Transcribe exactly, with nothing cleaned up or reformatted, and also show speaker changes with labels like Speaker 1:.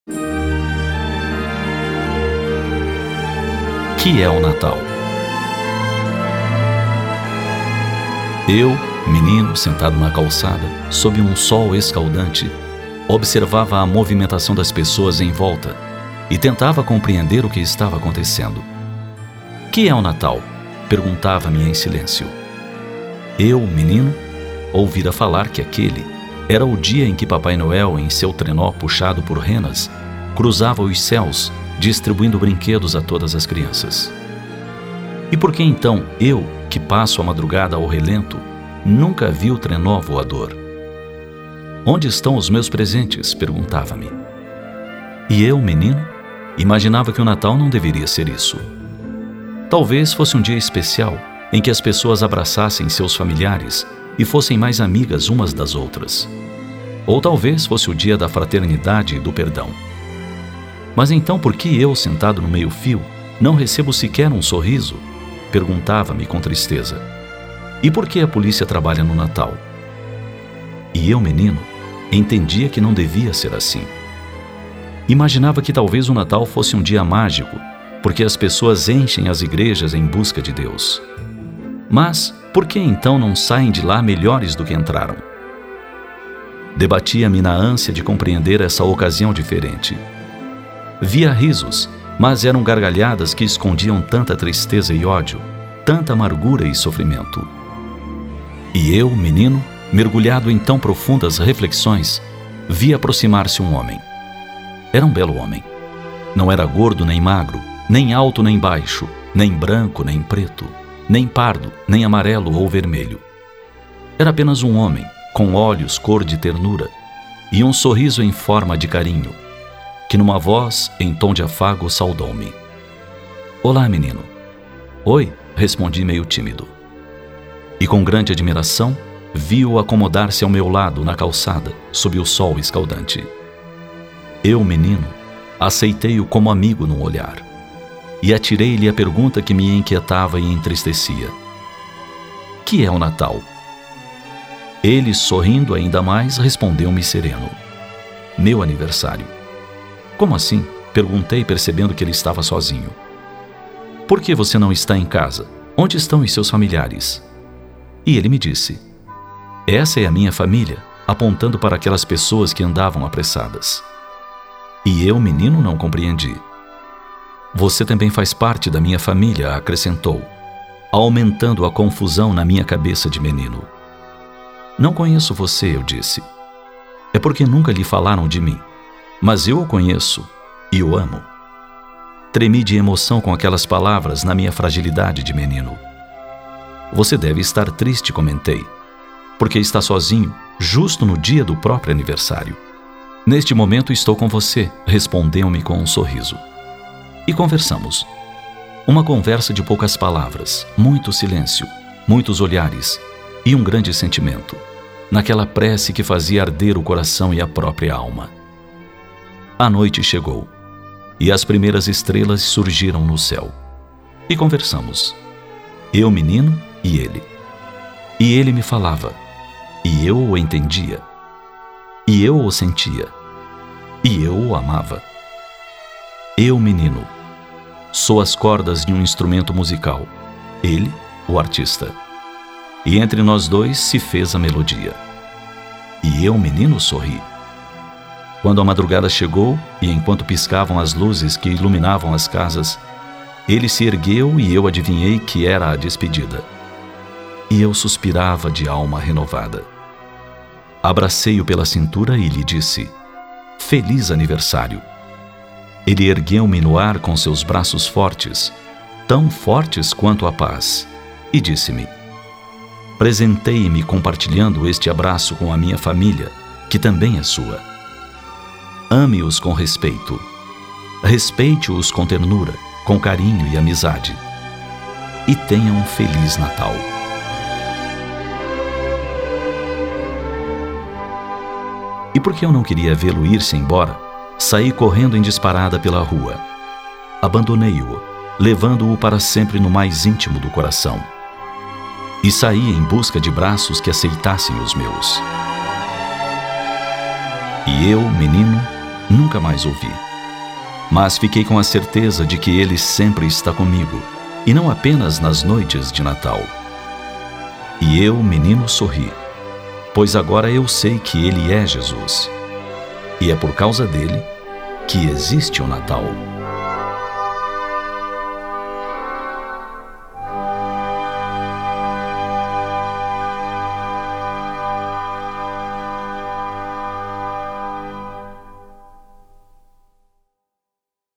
Speaker 1: Que é o Natal? Eu, menino, sentado na calçada, sob um sol escaldante, observava a movimentação das pessoas em volta e tentava compreender o que estava acontecendo. Que é o Natal? Perguntava-me em silêncio. Eu, menino, ouvira falar que aquele era o dia em que Papai Noel, em seu trenó puxado por renas, cruzava os céus, distribuindo brinquedos a todas as crianças. E por que então eu, que passo a madrugada ao relento, nunca vi o trenó voador? Onde estão os meus presentes? Perguntava-me. E eu, menino, imaginava que o Natal não deveria ser isso. Talvez fosse um dia especial em que as pessoas abraçassem seus familiares e fossem mais amigas umas das outras. Ou talvez fosse o dia da fraternidade e do perdão. Mas então por que eu, sentado no meio-fio, não recebo sequer um sorriso? Perguntava-me com tristeza. E por que a polícia trabalha no Natal? E eu, menino, entendia que não devia ser assim. Imaginava que talvez o Natal fosse um dia mágico, porque as pessoas enchem as igrejas em busca de Deus. Mas por que então não saem de lá melhores do que entraram? Debatia-me na ânsia de compreender essa ocasião diferente. Via risos, mas eram gargalhadas que escondiam tanta tristeza e ódio, tanta amargura e sofrimento. E eu, menino, mergulhado em tão profundas reflexões, vi aproximar-se um homem. Era um belo homem. Não era gordo nem magro, nem alto nem baixo, nem branco nem preto, nem pardo, nem amarelo ou vermelho. Era apenas um homem, com olhos cor de ternura e um sorriso em forma de carinho, que numa voz em tom de afago saudou-me. Olá, menino. Oi, respondi meio tímido. E com grande admiração, vi-o acomodar-se ao meu lado na calçada, sob o sol escaldante. Eu, menino, aceitei-o como amigo num olhar, e atirei-lhe a pergunta que me inquietava e entristecia. Que é o Natal? Ele, sorrindo ainda mais, respondeu-me sereno. Meu aniversário. Como assim? Perguntei, percebendo que ele estava sozinho. Por que você não está em casa? Onde estão os seus familiares? E ele me disse. Essa é a minha família, apontando para aquelas pessoas que andavam apressadas. E eu, menino, não compreendi. Você também faz parte da minha família, acrescentou, aumentando a confusão na minha cabeça de menino. Não conheço você, eu disse. É porque nunca lhe falaram de mim. Mas eu o conheço e o amo. Tremi de emoção com aquelas palavras na minha fragilidade de menino. Você deve estar triste, comentei, porque está sozinho, justo no dia do próprio aniversário. Neste momento estou com você, respondeu-me com um sorriso. E conversamos. Uma conversa de poucas palavras, muito silêncio, muitos olhares e um grande sentimento, naquela prece que fazia arder o coração e a própria alma. A noite chegou, e as primeiras estrelas surgiram no céu. E conversamos. Eu, menino, e ele. E ele me falava, e eu o entendia. E eu o sentia, e eu o amava. Eu, menino, sou as cordas de um instrumento musical, ele, o artista. E entre nós dois se fez a melodia. E eu, menino, sorri. Quando a madrugada chegou, e enquanto piscavam as luzes que iluminavam as casas, ele se ergueu e eu adivinhei que era a despedida. E eu suspirava de alma renovada. Abracei-o pela cintura e lhe disse, Feliz aniversário. Ele ergueu-me no ar com seus braços fortes, tão fortes quanto a paz, e disse-me, Presentei-me compartilhando este abraço com a minha família, que também é sua. Ame-os com respeito. Respeite-os com ternura, com carinho e amizade. E tenha um Feliz Natal. E porque eu não queria vê-lo ir-se embora, saí correndo em disparada pela rua. Abandonei-o, levando-o para sempre no mais íntimo do coração. E saí em busca de braços que aceitassem os meus. E eu, menino, nunca mais ouvi. Mas fiquei com a certeza de que ele sempre está comigo, e não apenas nas noites de Natal. E eu, menino, sorri, pois agora eu sei que ele é Jesus. E é por causa dele que existe o Natal.